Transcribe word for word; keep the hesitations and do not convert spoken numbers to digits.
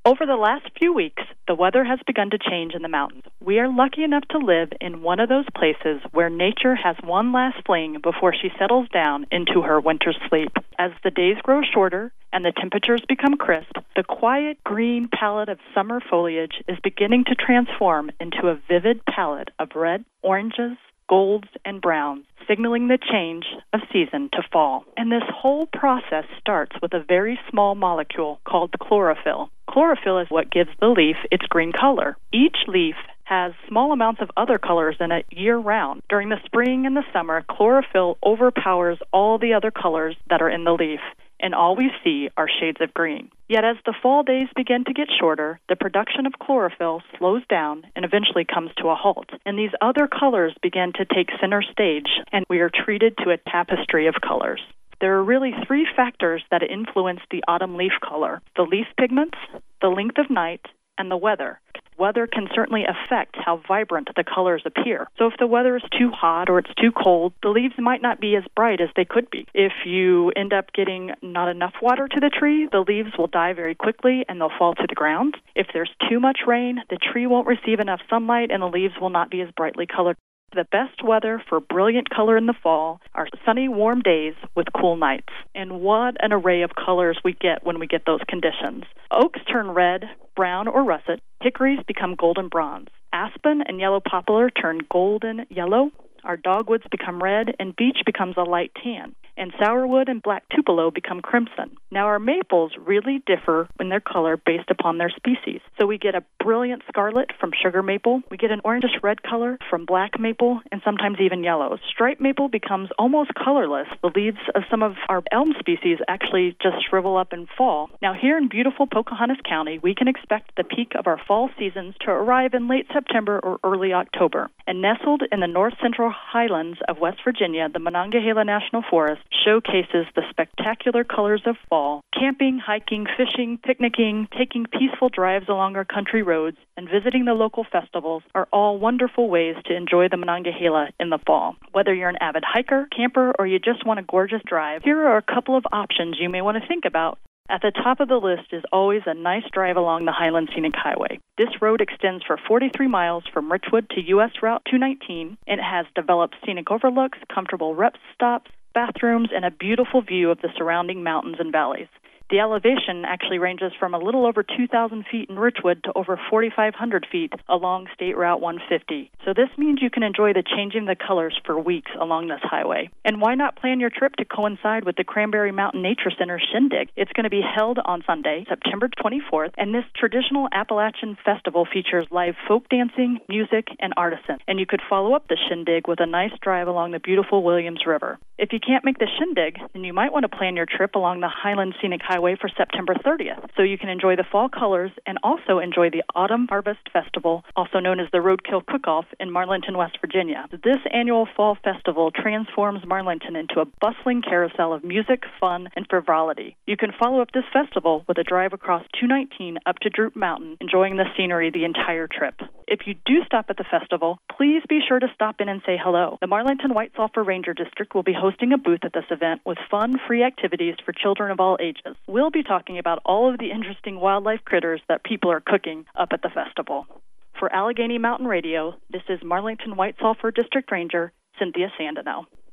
Over the last few weeks, the weather has begun to change in the mountains. We are lucky enough to live in one of those places where nature has one last fling before she settles down into her winter sleep. As the days grow shorter and the temperatures become crisp, the quiet green palette of summer foliage is beginning to transform into a vivid palette of red, oranges, golds, and browns, signaling the change of season to fall. And this whole process starts with a very small molecule called chlorophyll. Chlorophyll is what gives the leaf its green color. Each leaf has small amounts of other colors in it year-round. During the spring and the summer, chlorophyll overpowers all the other colors that are in the leaf, and all we see are shades of green. Yet as the fall days begin to get shorter, the production of chlorophyll slows down and eventually comes to a halt. And these other colors begin to take center stage, and we are treated to a tapestry of colors. There are really three factors that influence the autumn leaf color: the leaf pigments, the length of night, and the weather. Weather can certainly affect how vibrant the colors appear. So if the weather is too hot or it's too cold, the leaves might not be as bright as they could be. If you end up getting not enough water to the tree, the leaves will die very quickly and they'll fall to the ground. If there's too much rain, the tree won't receive enough sunlight and the leaves will not be as brightly colored. The best weather for brilliant color in the fall are sunny, warm days with cool nights. And what an array of colors we get when we get those conditions. Oaks turn red, brown, or russet. Hickories become golden bronze. Aspen and yellow poplar turn golden yellow. Our dogwoods become red, and beech becomes a light tan. And sourwood and black tupelo become crimson. Now, our maples really differ in their color based upon their species. So we get a brilliant scarlet from sugar maple. We get an orangish-red color from black maple, and sometimes even yellow. Striped maple becomes almost colorless. The leaves of some of our elm species actually just shrivel up and fall. Now, here in beautiful Pocahontas County, we can expect the peak of our fall seasons to arrive in late September or early October. And nestled in the north-central highlands of West Virginia, the Monongahela National Forest showcases the spectacular colors of fall. Camping, hiking, fishing, picnicking, taking peaceful drives along our country roads, and visiting the local festivals are all wonderful ways to enjoy the Monongahela in the fall. Whether you're an avid hiker, camper, or you just want a gorgeous drive, here are a couple of options you may want to think about. At the top of the list is always a nice drive along the Highland Scenic Highway. This road extends for forty-three miles from Richwood to U S Route two nineteen, and it has developed scenic overlooks, comfortable rest stops, bathrooms, and a beautiful view of the surrounding mountains and valleys. The elevation actually ranges from a little over two thousand feet in Richwood to over forty-five hundred feet along State Route one fifty. So this means you can enjoy the changing the colors for weeks along this highway. And why not plan your trip to coincide with the Cranberry Mountain Nature Center Shindig? It's going to be held on Sunday, September twenty-fourth, and this traditional Appalachian festival features live folk dancing, music, and artisans. And you could follow up the Shindig with a nice drive along the beautiful Williams River. If you can't make the Shindig, then you might want to plan your trip along the Highland Scenic Highway for September thirtieth, so you can enjoy the fall colors and also enjoy the Autumn Harvest Festival, also known as the Roadkill Cook-Off in Marlinton, West Virginia. This annual fall festival transforms Marlinton into a bustling carousel of music, fun, and frivolity. You can follow up this festival with a drive across two nineteen up to Droop Mountain, enjoying the scenery the entire trip. If you do stop at the festival, please be sure to stop in and say hello. The Marlinton White Sulphur Ranger District will be hosting a booth at this event with fun, free activities for children of all ages. We'll be talking about all of the interesting wildlife critters that people are cooking up at the festival. For Allegheny Mountain Radio, this is Marlinton White Sulphur District Ranger Cynthia Sandino.